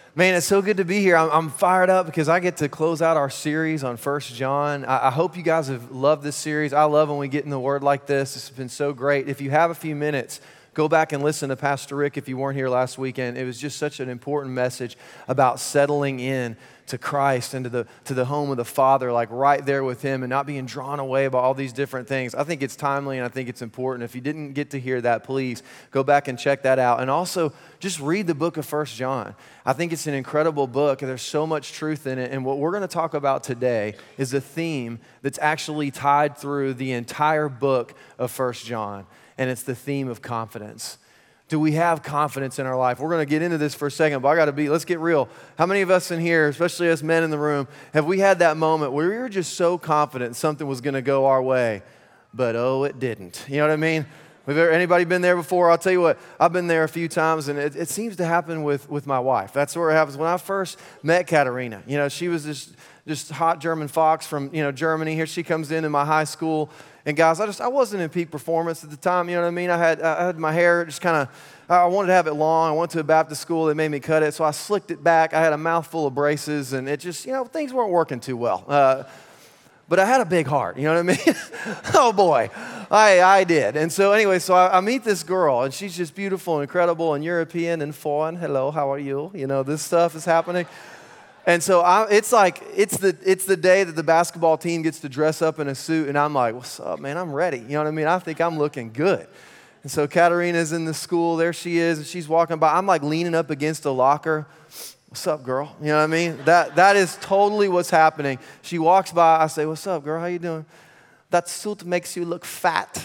Man, it's so good to be here. I'm fired up because I get to close out our series on 1 John. I hope you guys have loved this series. I love when we get in the Word like this. It's been so great. If you have a few minutes, go back and listen to Pastor Rick if you weren't here last weekend. It was just such an important message about settling in to Christ and to the home of the Father, like right there with Him and not being drawn away by all these different things. I think it's timely and I think it's important. If you didn't get to hear that, please go back and check that out. And also, just read the book of 1 John. I think it's an incredible book and there's so much truth in it. And what we're going to talk about today is a theme that's actually tied through the entire book of 1 John. And it's the theme of confidence. Do we have confidence in our life? We're going to get into this for a second, but let's get real. How many of us in here, especially us men in the room, have we had that moment where we were just so confident something was going to go our way, but oh, it didn't? You know what I mean? Anybody been there before? I'll tell you what, I've been there a few times, and it seems to happen with my wife. That's where it happens. When I first met Katarina, she was just hot German fox from Germany. Here she comes in my high school. And guys, I wasn't in peak performance at the time, you know what I mean? I had my hair just kind of, I wanted to have it long. I went to a Baptist school, they made me cut it, so I slicked it back. I had a mouthful of braces, and it just, things weren't working too well. But I had a big heart, you know what I mean? Oh boy, I did. And so anyway, I meet this girl, and she's just beautiful and incredible and European and foreign. Hello, how are you? This stuff is happening. And so it's the day that the basketball team gets to dress up in a suit, and I'm like, what's up, man? I'm ready. You know what I mean? I think I'm looking good. And so Katarina's in the school. There she is, and she's walking by. I'm like leaning up against a locker. What's up, girl? You know what I mean? That is totally what's happening. She walks by. I say, what's up, girl? How you doing? That suit makes you look fat.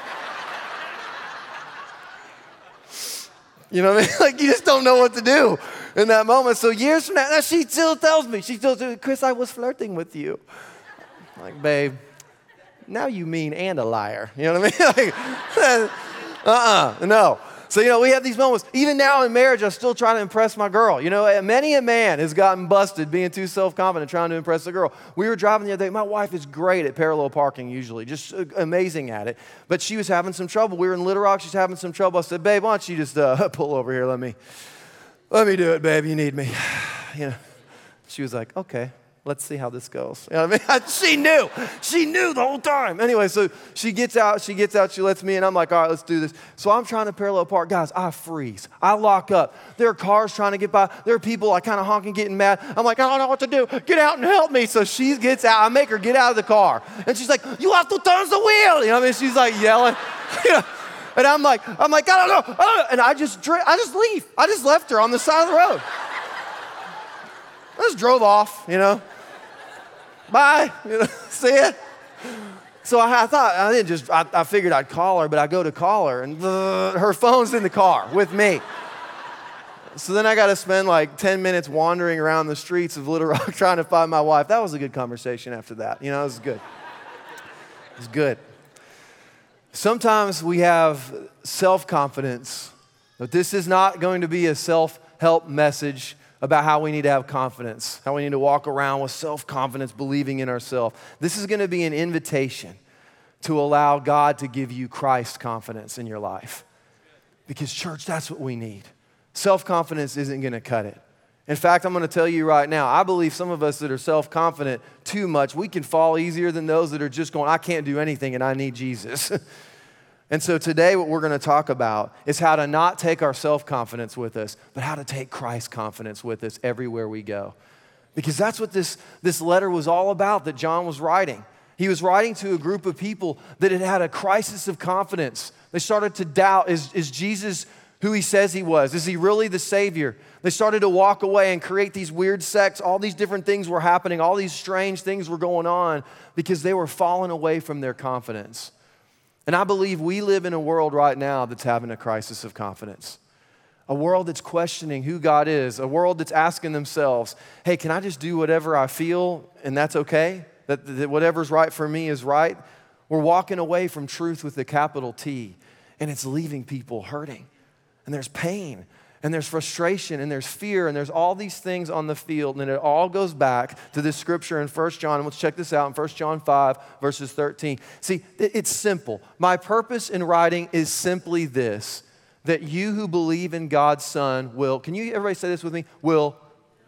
You know what I mean? Like, you just don't know what to do in that moment. So years from now, she still tells me, Chris, I was flirting with you. I'm like, babe, now you mean and a liar. You know what I mean? No. So, we have these moments. Even now in marriage, I still try to impress my girl. Many a man has gotten busted being too self-confident trying to impress the girl. We were driving the other day. My wife is great at parallel parking usually, just amazing at it. But she was having some trouble. We were in Little Rock. She's having some trouble. I said, babe, why don't you just pull over here? Let me do it, babe. You need me. She was like, okay. Let's see how this goes. You know what I mean? She knew the whole time. Anyway, so she gets out, she lets me in. I'm like, all right, let's do this. So I'm trying to parallel park. Guys, I freeze. I lock up. There are cars trying to get by. There are people like kind of honking, getting mad. I'm like, I don't know what to do. Get out and help me. So she gets out. I make her get out of the car. And she's like, you have to turn the wheel. You know what I mean? She's like yelling. And I'm like, I don't know. And I just leave. I just left her on the side of the road. I just drove off, Bye. See it? So I thought, I figured I'd call her, but I go to call her, and her phone's in the car with me. So then I got to spend like 10 minutes wandering around the streets of Little Rock trying to find my wife. That was a good conversation after that. It was good. It was good. Sometimes we have self-confidence, but this is not going to be a self-help message about how we need to have confidence, how we need to walk around with self-confidence, believing in ourselves. This is going to be an invitation to allow God to give you Christ confidence in your life. Because church, that's what we need. Self-confidence isn't going to cut it. In fact, I'm going to tell you right now, I believe some of us that are self-confident too much, we can fall easier than those that are just going, I can't do anything and I need Jesus. And so today what we're going to talk about is how to not take our self-confidence with us, but how to take Christ's confidence with us everywhere we go. Because that's what this letter was all about that John was writing. He was writing to a group of people that had a crisis of confidence. They started to doubt, is Jesus who he says he was? Is he really the Savior? They started to walk away and create these weird sects. All these different things were happening. All these strange things were going on because they were falling away from their confidence. And I believe we live in a world right now that's having a crisis of confidence. A world that's questioning who God is. A world that's asking themselves, hey, can I just do whatever I feel and that's okay? That whatever's right for me is right? We're walking away from truth with a capital T, and it's leaving people hurting. And there's pain, and there's frustration, and there's fear, and there's all these things on the field, and it all goes back to this scripture in 1 John. And let's check this out in 1 John 5, verses 13. See, it's simple. My purpose in writing is simply this, that you who believe in God's Son will, can you everybody say this with me? Will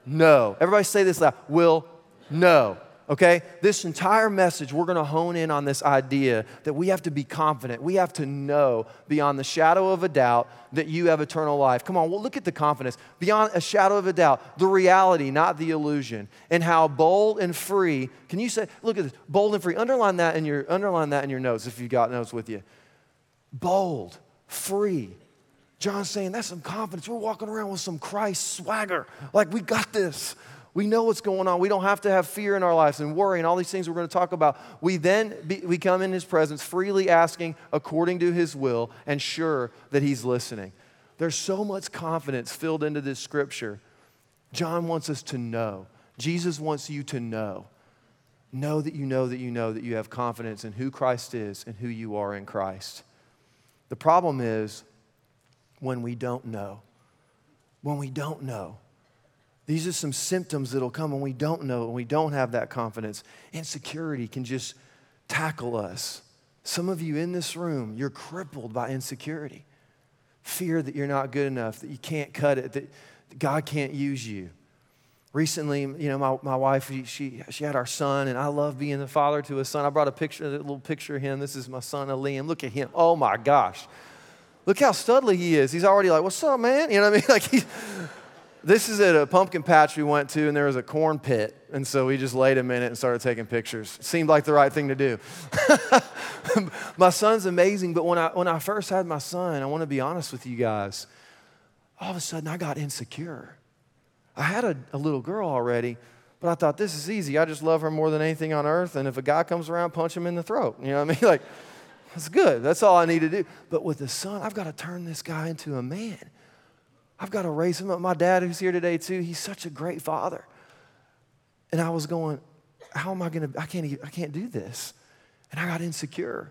know. Everybody say this loud. Will know. Okay? This entire message, we're going to hone in on this idea that we have to be confident. We have to know beyond the shadow of a doubt that you have eternal life. Come on, well, look at the confidence. Beyond a shadow of a doubt, the reality, not the illusion. And how bold and free, can you say, look at this, bold and free. Underline that in your notes if you've got notes with you. Bold, free. John's saying that's some confidence. We're walking around with some Christ swagger. Like, we got this. We know what's going on. We don't have to have fear in our lives and worry and all these things we're going to talk about. We come in His presence freely asking according to His will and sure that He's listening. There's so much confidence filled into this scripture. John wants us to know. Jesus wants you to know. Know that you know that you know that you have confidence in who Christ is and who you are in Christ. The problem is when we don't know. When we don't know. These are some symptoms that'll come when we don't know, when we don't have that confidence. Insecurity can just tackle us. Some of you in this room, you're crippled by insecurity. Fear that you're not good enough, that you can't cut it, that God can't use you. Recently, you know, my wife, she had our son, and I love being the father to a son. I brought a little picture of him. This is my son, Liam. Look at him. Oh, my gosh. Look how studly he is. He's already like, what's up, man? You know what I mean? Like, this is at a pumpkin patch we went to, and there was a corn pit. And so we just laid a minute and started taking pictures. It seemed like the right thing to do. My son's amazing, but when I first had my son, I want to be honest with you guys, all of a sudden I got insecure. I had a little girl already, but I thought, this is easy. I just love her more than anything on earth, and if a guy comes around, punch him in the throat. You know what I mean? Like, that's good. That's all I need to do. But with the son, I've got to turn this guy into a man. I've got to raise him up. My dad, who's here today too, he's such a great father. And I was going, how am I going to, I can't do this. And I got insecure.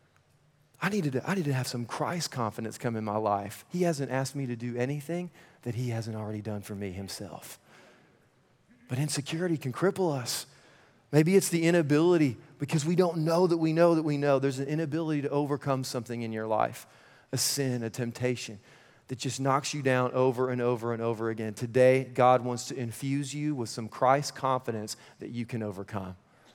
I needed to have some Christ confidence come in my life. He hasn't asked me to do anything that He hasn't already done for me Himself. But insecurity can cripple us. Maybe it's the inability, because we don't know that we know that we know. There's an inability to overcome something in your life, a sin, a temptation that just knocks you down over and over and over again. Today, God wants to infuse you with some Christ confidence that you can overcome.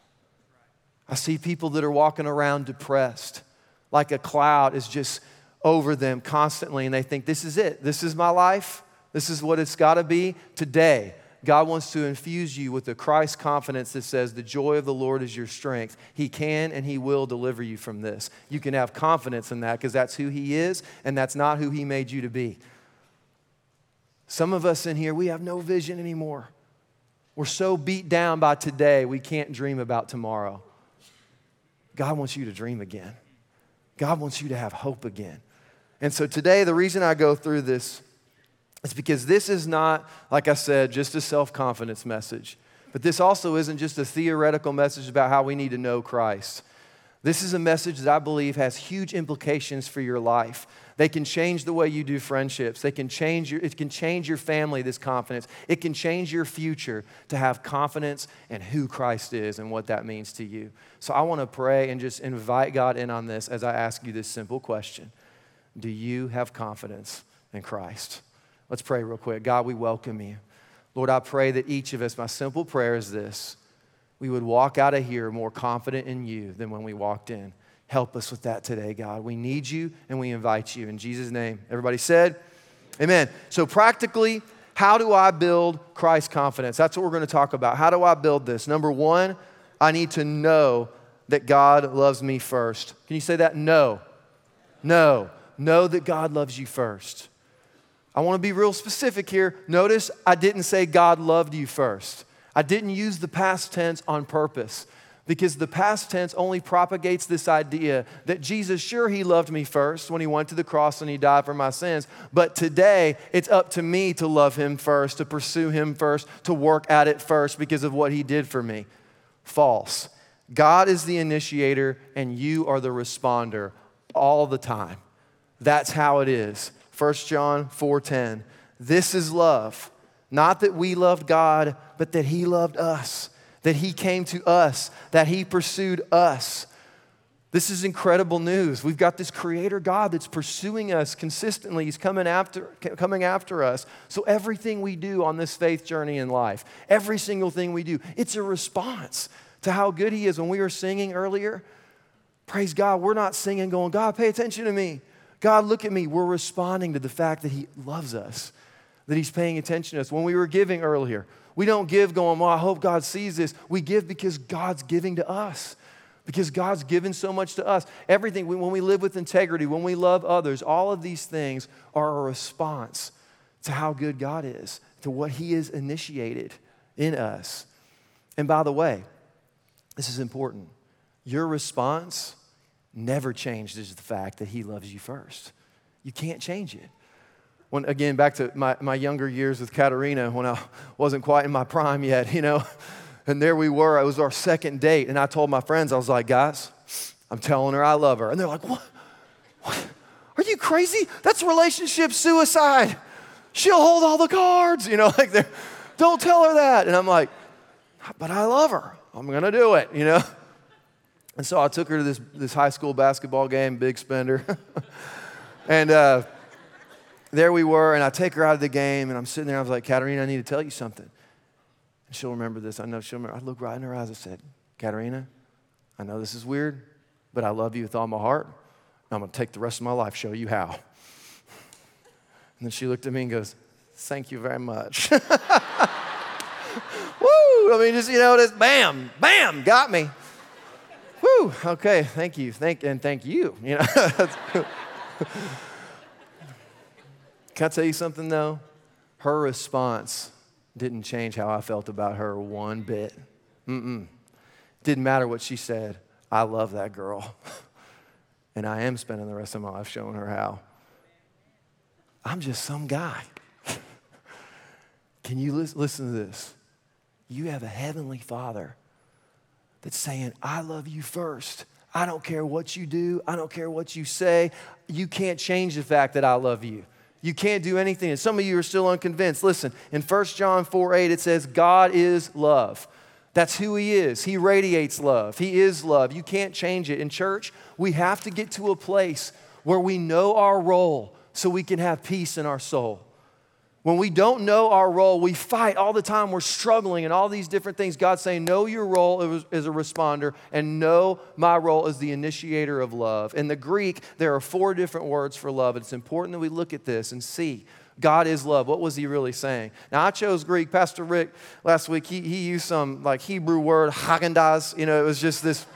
I see people that are walking around depressed, like a cloud is just over them constantly, and they think, this is it. This is my life. This is what it's got to be. Today, God wants to infuse you with the Christ confidence that says the joy of the Lord is your strength. He can and He will deliver you from this. You can have confidence in that because that's who He is and that's not who He made you to be. Some of us in here, we have no vision anymore. We're so beat down by today, we can't dream about tomorrow. God wants you to dream again. God wants you to have hope again. And so today, the reason I go through this it's because this is not, like I said, just a self-confidence message. But this also isn't just a theoretical message about how we need to know Christ. This is a message that I believe has huge implications for your life. They can change the way you do friendships. It can change your family, this confidence. It can change your future to have confidence in who Christ is and what that means to you. So I want to pray and just invite God in on this as I ask you this simple question. Do you have confidence in Christ? Let's pray real quick. God, we welcome You. Lord, I pray that each of us, my simple prayer is this, we would walk out of here more confident in You than when we walked in. Help us with that today, God. We need You and we invite You. In Jesus' name, everybody said, amen. So practically, how do I build Christ confidence? That's what we're going to talk about. How do I build this? Number one, I need to know that God loves me first. Can you say that? No. Know that God loves you first. I want to be real specific here. Notice I didn't say God loved you first. I didn't use the past tense on purpose because the past tense only propagates this idea that Jesus, sure, He loved me first when He went to the cross and He died for my sins, but today it's up to me to love Him first, to pursue Him first, to work at it first because of what He did for me. False. God is the initiator and you are the responder all the time. That's how it is. 1 John 4:10, this is love, not that we loved God, but that He loved us, that He came to us, that He pursued us. This is incredible news. We've got this creator God that's pursuing us consistently. He's coming after us. So everything we do on this faith journey in life, every single thing we do, it's a response to how good he is. When we were singing earlier, praise God, we're not singing going, God, pay attention to me. God, look at me. We're responding to the fact that he loves us, that he's paying attention to us. When we were giving earlier, we don't give going, well, I hope God sees this. We give because God's giving to us. Because God's given so much to us. Everything, when we live with integrity, when we love others, all of these things are a response to how good God is, to what he has initiated in us. And by the way, this is important. Your response never changes the fact that he loves you first. You can't change it. When, again, back to my younger years with Katerina, when I wasn't quite in my prime yet, and there we were, it was our second date, and I told my friends, I was like, guys, I'm telling her I love her. And they're like, what? Are you crazy? That's relationship suicide. She'll hold all the cards, don't tell her that. And I'm like, but I love her. I'm going to do it, And so I took her to this high school basketball game, big spender. And there we were, and I take her out of the game, and I'm sitting there, I was like, Katerina, I need to tell you something. And she'll remember this. I know she'll remember. I looked right in her eyes. I said, Katerina, I know this is weird, but I love you with all my heart. I'm going to take the rest of my life, show you how. And then she looked at me and goes, thank you very much. Woo! I mean, just, just bam, bam, got me. Woo! Okay, thank you. Thank you. Can I tell you something, though? Her response didn't change how I felt about her one bit. Didn't matter what she said. I love that girl. And I am spending the rest of my life showing her how. I'm just some guy. Can you listen to this? You have a heavenly Father that's saying, I love you first. I don't care what you do. I don't care what you say. You can't change the fact that I love you. You can't do anything. And some of you are still unconvinced. Listen, in 1 John 4:8, it says, God is love. That's who he is. He radiates love. He is love. You can't change it. In church, we have to get to a place where we know our role so we can have peace in our soul. When we don't know our role, we fight all the time. We're struggling and all these different things. God's saying, know your role as a responder and know my role as the initiator of love. In the Greek, there are 4 different words for love. It's important that we look at this and see God is love. What was he really saying? Now, I chose Greek. Pastor Rick, last week, he used some Hebrew word, Haagen-Dazs. It was just this.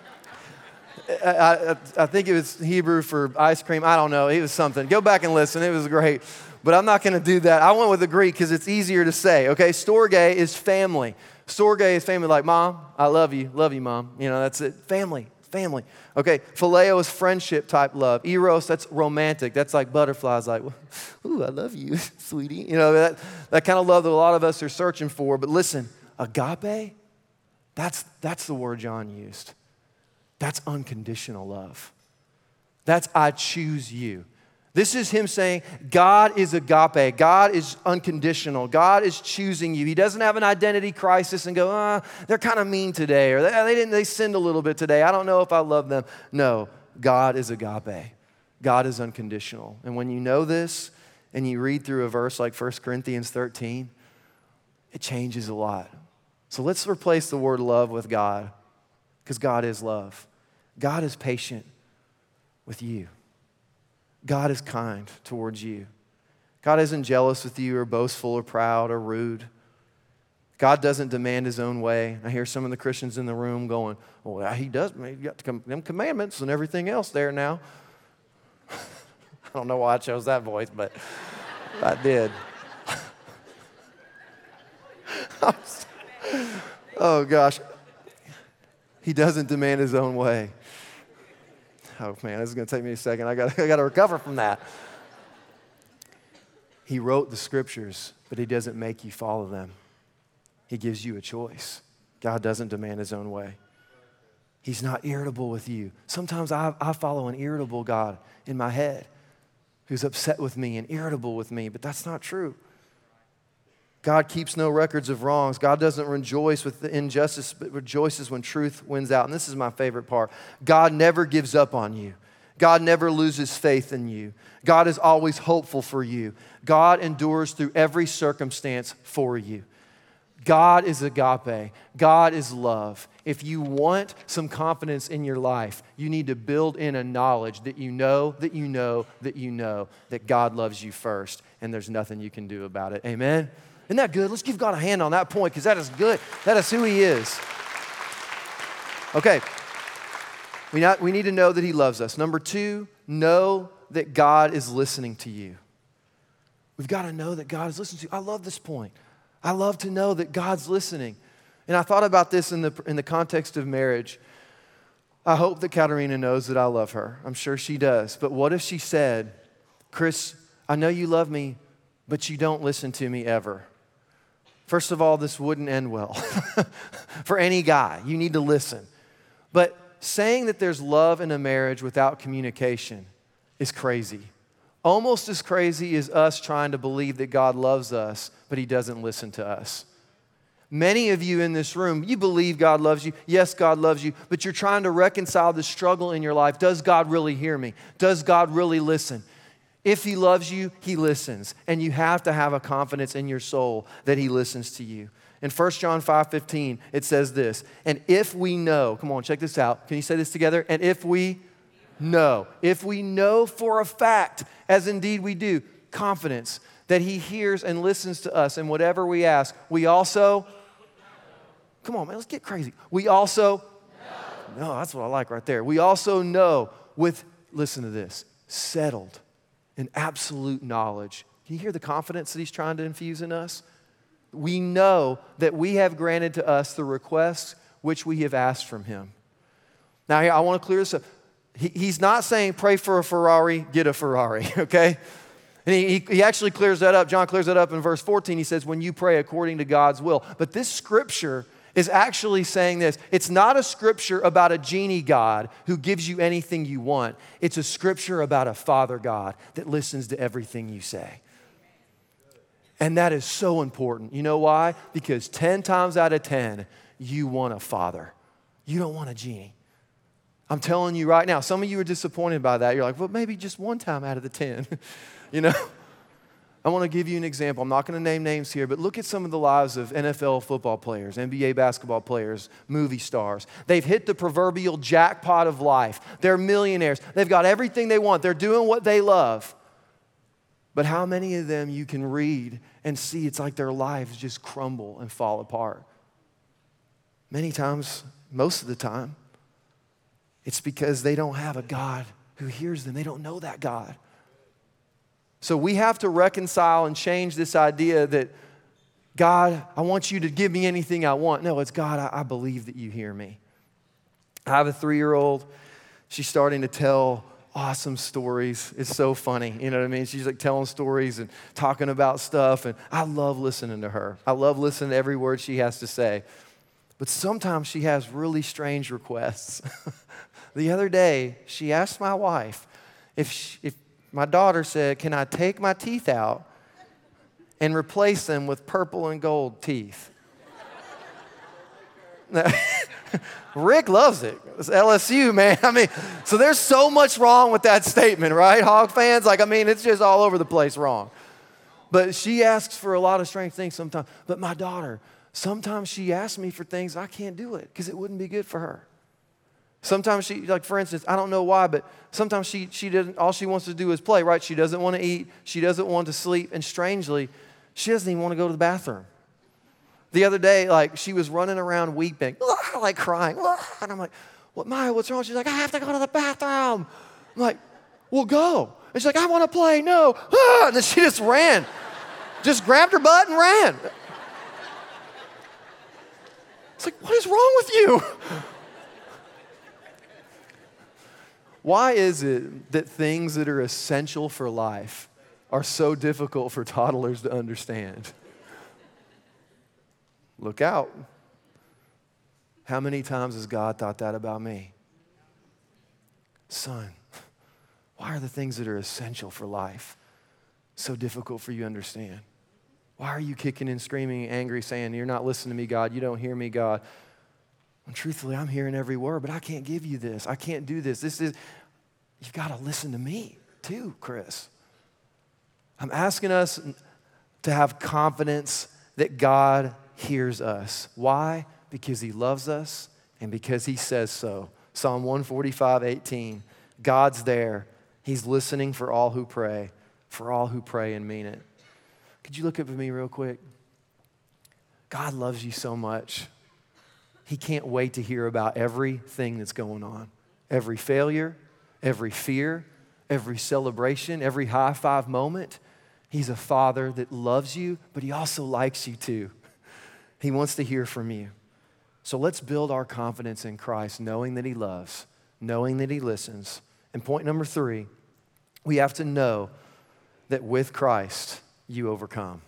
I think it was Hebrew for ice cream. I don't know. It was something. Go back and listen. It was great. But I'm not going to do that. I went with the Greek because it's easier to say, okay? Storge is family. Storge is family, like, Mom, I love you. Love you, Mom. That's it. Family. Okay, phileo is friendship type love. Eros, that's romantic. That's like butterflies, like, ooh, I love you, sweetie. That kind of love that a lot of us are searching for. But listen, agape, that's the word John used. That's unconditional love. That's I choose you. This is him saying, God is agape. God is unconditional. God is choosing you. He doesn't have an identity crisis and go, they're kind of mean today, or they sinned a little bit today. I don't know if I love them. No, God is agape. God is unconditional. And when you know this and you read through a verse like 1 Corinthians 13, it changes a lot. So let's replace the word love with God, because God is love. God is patient with you. God is kind towards you. God isn't jealous with you or boastful or proud or rude. God doesn't demand his own way. I hear some of the Christians in the room going, well, he does. He got them commandments and everything else there now. I don't know why I chose that voice, but I did. Oh, gosh. He doesn't demand his own way. Oh, man, this is going to take me a second. I got to recover from that. He wrote the scriptures, but he doesn't make you follow them. He gives you a choice. God doesn't demand his own way. He's not irritable with you. Sometimes I follow an irritable God in my head who's upset with me and irritable with me, but that's not true. God keeps no records of wrongs. God doesn't rejoice with the injustice, but rejoices when truth wins out. And this is my favorite part. God never gives up on you. God never loses faith in you. God is always hopeful for you. God endures through every circumstance for you. God is agape. God is love. If you want some confidence in your life, you need to build in a knowledge that you know, that you know, that you know that God loves you first, and there's nothing you can do about it. Amen? Isn't that good? Let's give God a hand on that point because that is good. That is who He is. Okay. We need to know that He loves us. Number 2, know that God is listening to you. We've got to know that God is listening to you. I love this point. I love to know that God's listening. And I thought about this in the context of marriage. I hope that Katerina knows that I love her. I'm sure she does. But what if she said, Chris, I know you love me, but you don't listen to me ever. First of all, this wouldn't end well for any guy. You need to listen. But saying that there's love in a marriage without communication is crazy. Almost as crazy as us trying to believe that God loves us, but He doesn't listen to us. Many of you in this room, you believe God loves you. Yes, God loves you, but you're trying to reconcile the struggle in your life. Does God really hear me? Does God really listen? If He loves you, He listens. And you have to have a confidence in your soul that He listens to you. In 1 John 5:15, it says this, and if we know, come on, check this out. Can you say this together? And if we know for a fact, as indeed we do, confidence that He hears and listens to us in whatever we ask, we also, come on, man, let's get crazy. We also, no, that's what I like right there. We also know with, listen to this, settled in absolute knowledge. Can you hear the confidence that He's trying to infuse in us? We know that we have granted to us the requests which we have asked from Him. Now, here, I want to clear this up. He's not saying pray for a Ferrari, get a Ferrari, okay? And he actually clears that up. John clears that up in verse 14. He says, when you pray according to God's will. But this scripture is actually saying this. It's not a scripture about a genie God who gives you anything you want. It's a scripture about a Father God that listens to everything you say. And that is so important. You know why? Because 10 times out of 10, you want a father. You don't want a genie. I'm telling you right now, some of you are disappointed by that. You're like, well, maybe just one time out of the 10. You know? I want to give you an example. I'm not going to name names here, but look at some of the lives of NFL football players, NBA basketball players, movie stars. They've hit the proverbial jackpot of life. They're millionaires. They've got everything they want. They're doing what they love. But how many of them you can read and see it's like their lives just crumble and fall apart? Many times, most of the time, it's because they don't have a God who hears them. They don't know that God. So we have to reconcile and change this idea that, God, I want you to give me anything I want. No, it's God, I believe that you hear me. I have a 3-year-old. She's starting to tell awesome stories. It's so funny. You know what I mean? She's like telling stories and talking about stuff. And I love listening to her. I love listening to every word she has to say. But sometimes she has really strange requests. The other day, she asked my wife if my daughter said, can I take my teeth out and replace them with purple and gold teeth? Rick loves it. It's LSU, man. I mean, so there's so much wrong with that statement, right? Hog fans, it's just all over the place wrong. But she asks for a lot of strange things sometimes. But my daughter, sometimes she asks me for things I can't do it because it wouldn't be good for her. Sometimes she, like for instance, I don't know why, but sometimes she doesn't, all she wants to do is play, right? She doesn't want to eat. She doesn't want to sleep. And strangely, she doesn't even want to go to the bathroom. The other day, she was running around weeping, crying. And I'm like, what, Maya, what's wrong? She's like, I have to go to the bathroom. I'm like, well, go. And she's like, I want to play. No. And then she just ran. Just grabbed her butt and ran. It's like, what is wrong with you? Why is it that things that are essential for life are so difficult for toddlers to understand? Look out. How many times has God thought that about me? Son, why are the things that are essential for life so difficult for you to understand? Why are you kicking and screaming and angry saying, you're not listening to me, God, you don't hear me, God? And truthfully, I'm hearing every word, but I can't give you this. I can't do this. You've got to listen to me too, Chris. I'm asking us to have confidence that God hears us. Why? Because he loves us and because he says so. Psalm 145:18. God's there. He's listening for all who pray and mean it. Could you look up at me real quick? God loves you so much. He can't wait to hear about everything that's going on. Every failure, every fear, every celebration, every high five moment. He's a father that loves you, but he also likes you too. He wants to hear from you. So let's build our confidence in Christ, knowing that he loves, knowing that he listens. And point number 3, we have to know that with Christ, you overcome.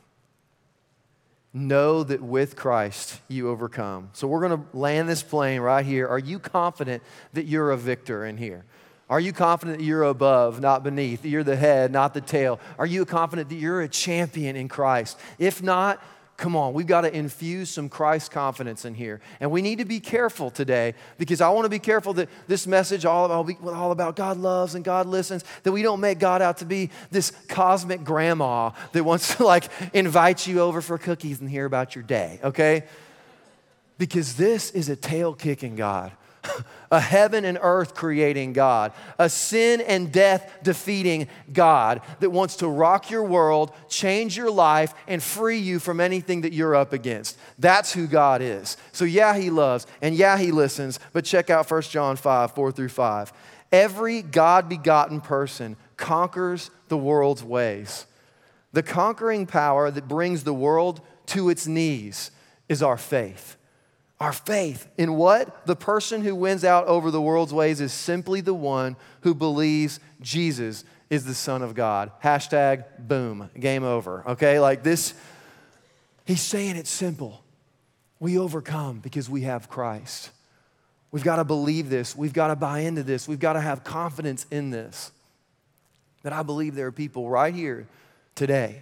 Know that with Christ, you overcome. So we're going to land this plane right here. Are you confident that you're a victor in here? Are you confident that you're above, not beneath, that you're the head, not the tail? Are you confident that you're a champion in Christ? If not, come on, we've got to infuse some Christ confidence in here. And we need to be careful today, because I want to be careful that this message all about God loves and God listens, that we don't make God out to be this cosmic grandma that wants to invite you over for cookies and hear about your day, okay? Because this is a tail-kicking God. A heaven and earth creating God, a sin and death defeating God that wants to rock your world, change your life, and free you from anything that you're up against. That's who God is. So yeah, he loves, and yeah, he listens, but check out 1 John 5:4-5. Every God-begotten person conquers the world's ways. The conquering power that brings the world to its knees is our faith. Our faith in what? The person who wins out over the world's ways is simply the one who believes Jesus is the Son of God. Hashtag boom, game over. Okay, this, he's saying it's simple. We overcome because we have Christ. We've got to believe this. We've got to buy into this. We've got to have confidence in this. That I believe there are people right here today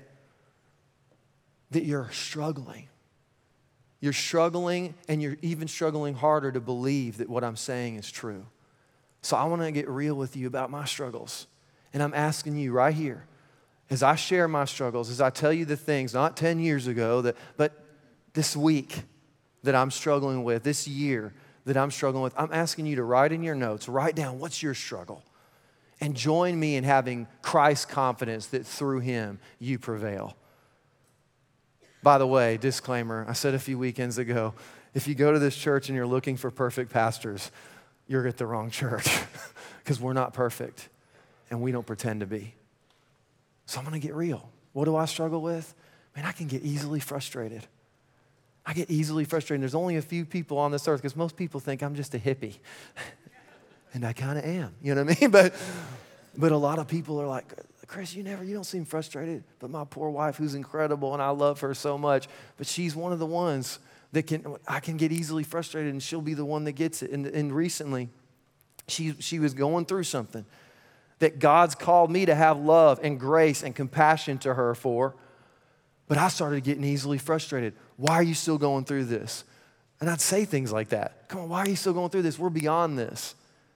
that you're struggling. You're struggling, and you're even struggling harder to believe that what I'm saying is true. So I want to get real with you about my struggles. And I'm asking you right here, as I share my struggles, as I tell you the things, not 10 years ago, but this week that I'm struggling with, this year that I'm struggling with, I'm asking you to write in your notes, write down what's your struggle. And join me in having Christ's confidence that through him you prevail. By the way, disclaimer, I said a few weekends ago, if you go to this church and you're looking for perfect pastors, you're at the wrong church because we're not perfect and we don't pretend to be. So I'm going to get real. What do I struggle with? Man, I can get easily frustrated. I get easily frustrated. There's only a few people on this earth because most people think I'm just a hippie. And I kind of am, you know what I mean? But a lot of people are like, Chris, you don't seem frustrated. But my poor wife, who's incredible, and I love her so much, but she's one of the ones that I can get easily frustrated, and she'll be the one that gets it. And recently, she was going through something that God's called me to have love and grace and compassion to her for, but I started getting easily frustrated. Why are you still going through this? And I'd say things like that. Come on, why are you still going through this? We're beyond this.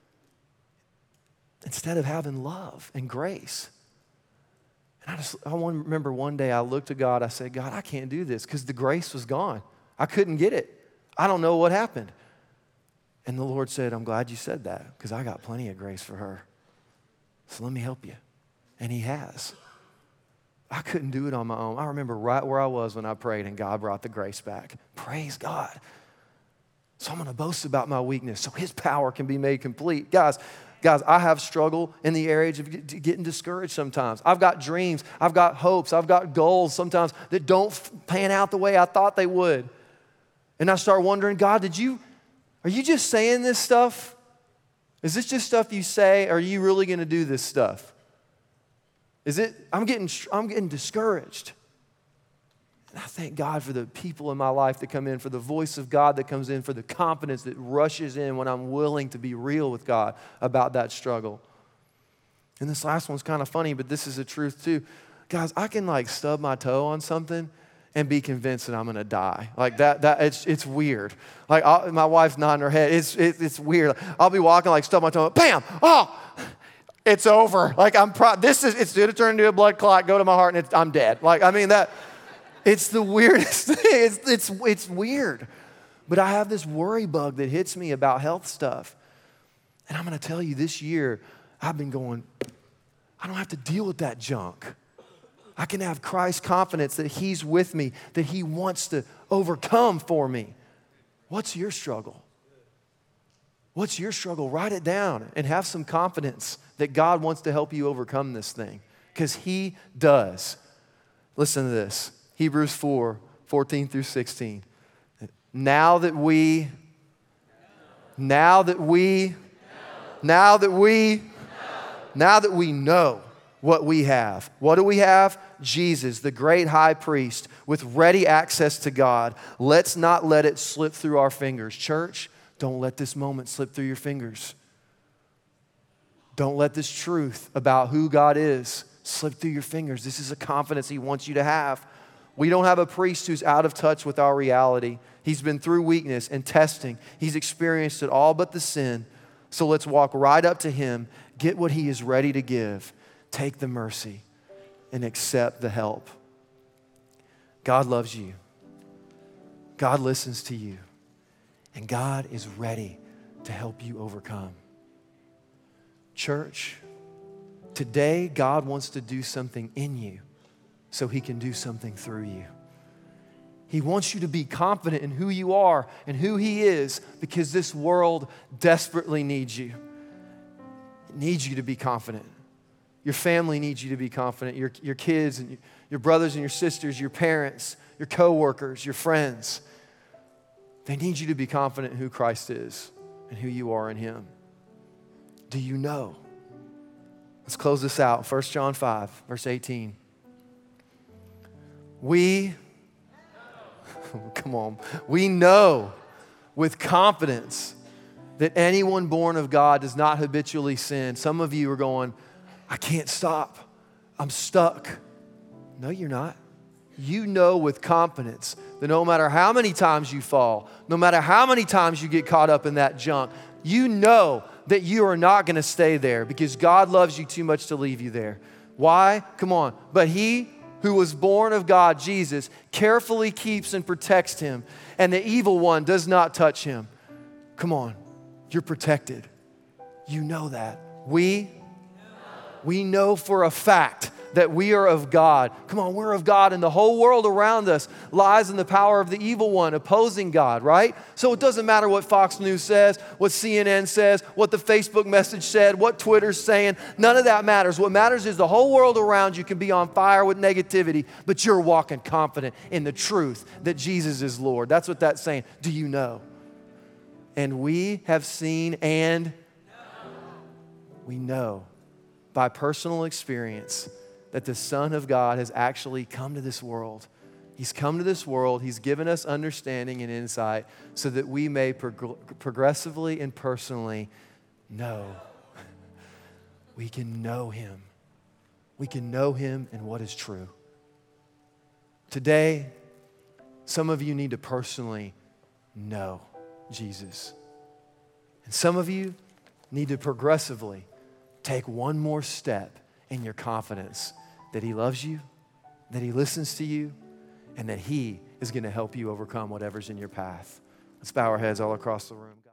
Instead of having love and grace. And I remember one day I looked to God, I said, God, I can't do this because the grace was gone. I couldn't get it. I don't know what happened. And the Lord said, I'm glad you said that because I got plenty of grace for her. So let me help you. And he has. I couldn't do it on my own. I remember right where I was when I prayed and God brought the grace back. Praise God. So I'm going to boast about my weakness so his power can be made complete. Guys, I have struggled in the area of getting discouraged sometimes. I've got dreams. I've got hopes. I've got goals sometimes that don't pan out the way I thought they would. And I start wondering, God, are you just saying this stuff? Is this just stuff you say? Or are you really going to do this stuff? I'm getting discouraged. And I thank God for the people in my life that come in, for the voice of God that comes in, for the confidence that rushes in when I'm willing to be real with God about that struggle. And this last one's kind of funny, but this is the truth too. Guys, I can stub my toe on something and be convinced that I'm going to die. Like it's weird. Like my wife's nodding her head. It's weird. I'll be walking like stub my toe, bam, oh, it's over. Like it's going to turn into a blood clot, go to my heart, and I'm dead. Like, I mean, it's the weirdest thing. It's weird. But I have this worry bug that hits me about health stuff. And I'm going to tell you, this year, I've been going, I don't have to deal with that junk. I can have Christ's confidence that He's with me, that He wants to overcome for me. What's your struggle? What's your struggle? Write it down and have some confidence that God wants to help you overcome this thing, because He does. Listen to this. Hebrews 4:14 through 16. Now that we know what we have. What do we have? Jesus, the great high priest with ready access to God. Let's not let it slip through our fingers. Church, don't let this moment slip through your fingers. Don't let this truth about who God is slip through your fingers. This is a confidence He wants you to have. We don't have a priest who's out of touch with our reality. He's been through weakness and testing. He's experienced it all but the sin. So let's walk right up to Him, get what He is ready to give, take the mercy, and accept the help. God loves you. God listens to you. And God is ready to help you overcome. Church, today God wants to do something in you so He can do something through you. He wants you to be confident in who you are and who He is, because this world desperately needs you. It needs you to be confident. Your family needs you to be confident. Your kids and your brothers and your sisters, your parents, your coworkers, your friends. They need you to be confident in who Christ is and who you are in Him. Do you know? Let's close this out. 1 John 5, verse 18. We know with confidence that anyone born of God does not habitually sin. Some of you are going, I can't stop. I'm stuck. No, you're not. You know with confidence that no matter how many times you fall, no matter how many times you get caught up in that junk, you know that you are not going to stay there, because God loves you too much to leave you there. Why? Come on. But He who was born of God, Jesus, carefully keeps and protects him, and the evil one does not touch him. Come on. You're protected. You know that. We know for a fact that we are of God. Come on, we're of God, and the whole world around us lies in the power of the evil one opposing God, right? So it doesn't matter what Fox News says, what CNN says, what the Facebook message said, what Twitter's saying. None of that matters. What matters is the whole world around you can be on fire with negativity, but you're walking confident in the truth that Jesus is Lord. That's what that's saying. Do you know? And we have seen and we know by personal experience that the Son of God has actually come to this world. He's come to this world. He's given us understanding and insight so that we may progressively and personally know. We can know Him. We can know Him and what is true. Today, some of you need to personally know Jesus. And some of you need to progressively take one more step in your confidence that He loves you, that He listens to you, and that He is going to help you overcome whatever's in your path. Let's bow our heads all across the room.